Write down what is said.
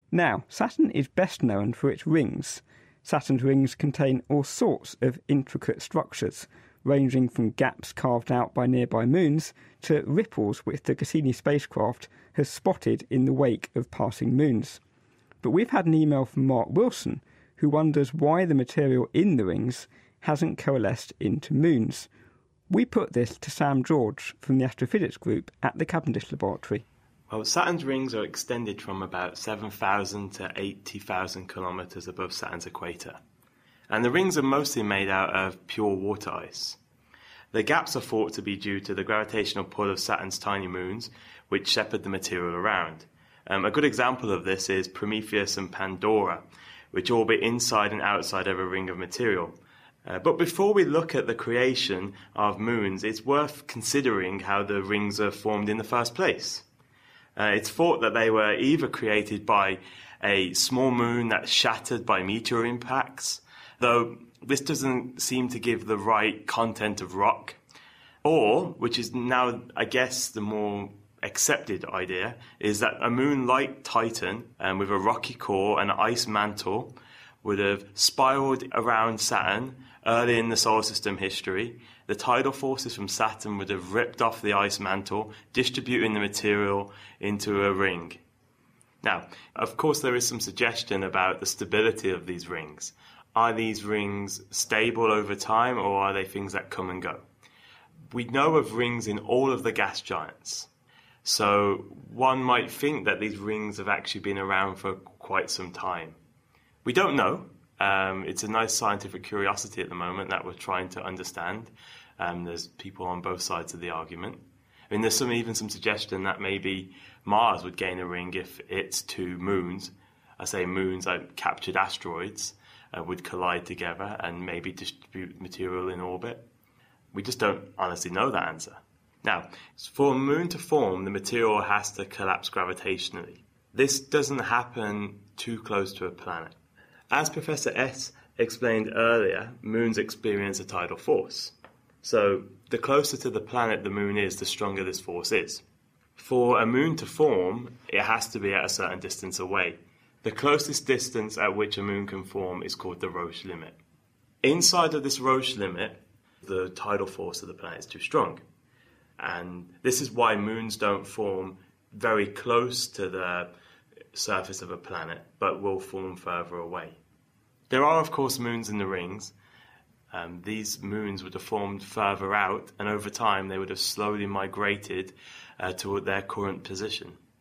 Now, Saturn is best known for its rings. Saturn's rings contain all sorts of intricate structures, ranging from gaps carved out by nearby moons to ripples which the Cassini spacecraft has spotted in the wake of passing moons. But we've had an email from Mark Wilson, who wonders why the material in the rings hasn't coalesced into moons. We put this to Sam George from the Astrophysics Group at the Cavendish Laboratory. Well, Saturn's rings are extended from about 7,000 to 80,000 kilometres above Saturn's equator. And the rings are mostly made out of pure water ice. The gaps are thought to be due to the gravitational pull of Saturn's tiny moons, which shepherd the material around. A good example of this is Prometheus and Pandora, which orbit inside and outside of a ring of material. But before we look at the creation of moons, it's worth considering how the rings are formed in the first place. It's thought that they were either created by a small moon that's shattered by meteor impacts, though this doesn't seem to give the right content of rock, or, which is now, I guess, the more accepted idea, is that a moon like Titan, with a rocky core and an ice mantle, would have spiraled around Saturn early in the solar system history. The tidal forces from Saturn would have ripped off the ice mantle, distributing the material into a ring. Now, of course, there is some suggestion about the stability of these rings. Are these rings stable over time, or are they things that come and go? We know of rings in all of the gas giants. So one might think that these rings have actually been around for quite some time. We don't know. It's a nice scientific curiosity at the moment that we're trying to understand. There's people on both sides of the argument. I mean, there's even some suggestion that maybe Mars would gain a ring if its two moons, I say moons like captured asteroids, would collide together and maybe distribute material in orbit. We just don't honestly know that answer. Now, for a moon to form, the material has to collapse gravitationally. This doesn't happen too close to a planet. As Professor S explained earlier, moons experience a tidal force. So the closer to the planet the moon is, the stronger this force is. For a moon to form, it has to be at a certain distance away. The closest distance at which a moon can form is called the Roche limit. Inside of this Roche limit, the tidal force of the planet is too strong. And this is why moons don't form very close to the surface of a planet, but will form further away. There are, of course, moons in the rings. These moons would have formed further out, and over time they would have slowly migrated to their current position.